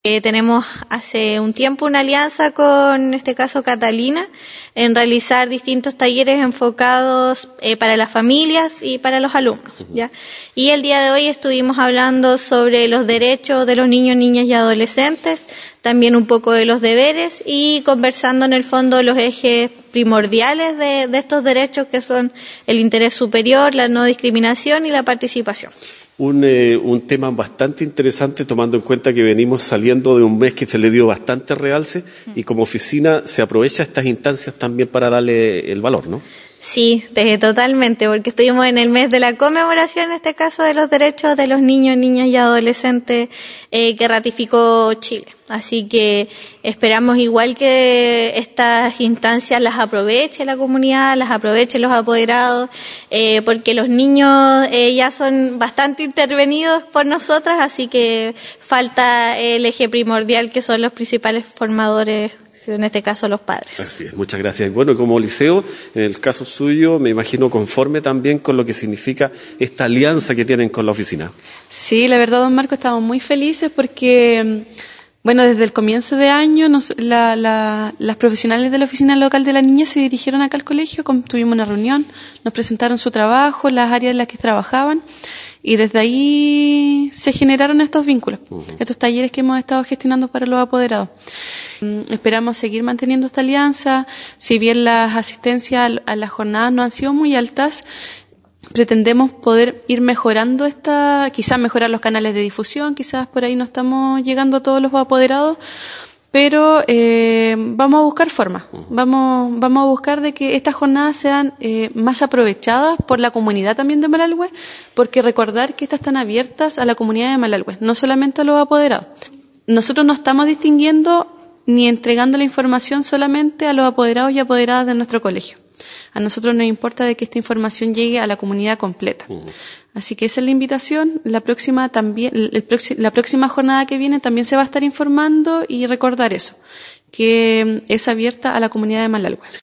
Tenemos hace un tiempo una alianza con, en este caso, Catalina, en realizar distintos talleres enfocados para las familias y para los alumnos, ¿ya? Y el día de hoy estuvimos hablando sobre los derechos de los niños, niñas y adolescentes, también un poco de los deberes y conversando en el fondo los ejes primordiales de estos derechos, que son el interés superior, la no discriminación y la participación. Un tema bastante interesante, tomando en cuenta que venimos saliendo de un mes que se le dio bastante realce y como oficina se aprovecha estas instancias también para darle el valor, ¿no? Sí, totalmente, porque estuvimos en el mes de la conmemoración, en este caso, de los derechos de los niños, niñas y adolescentes que ratificó Chile. Así que esperamos igual que estas instancias las aproveche la comunidad, las aprovechen los apoderados, porque los niños ya son bastante intervenidos por nosotras, así que falta el eje primordial, que son los principales formadores, en este caso los padres. Así es, muchas gracias. Bueno, como liceo, en el caso suyo, me imagino conforme también con lo que significa esta alianza que tienen con la oficina. Sí, la verdad, don Marco, estamos muy felices porque, bueno, desde el comienzo de año las profesionales de la oficina local de la niña se dirigieron acá al colegio, tuvimos una reunión, nos presentaron su trabajo, las áreas en las que trabajaban, y desde ahí se generaron estos vínculos, estos talleres que hemos estado gestionando para los apoderados. Esperamos seguir manteniendo esta alianza. Si bien las asistencias a las jornadas no han sido muy altas, pretendemos poder ir mejorando quizás mejorar los canales de difusión, quizás por ahí no estamos llegando a todos los apoderados, pero vamos a buscar formas, vamos a buscar de que estas jornadas sean más aprovechadas por la comunidad también de Malalhue, porque recordar que estas están abiertas a la comunidad de Malalhue, no solamente a los apoderados. Nosotros no estamos distinguiendo ni entregando la información solamente a los apoderados y apoderadas de nuestro colegio. A nosotros nos importa de que esta información llegue a la comunidad completa. Así que esa es la invitación. La próxima jornada que viene también se va a estar informando y recordar eso, que es abierta a la comunidad de Malalhue.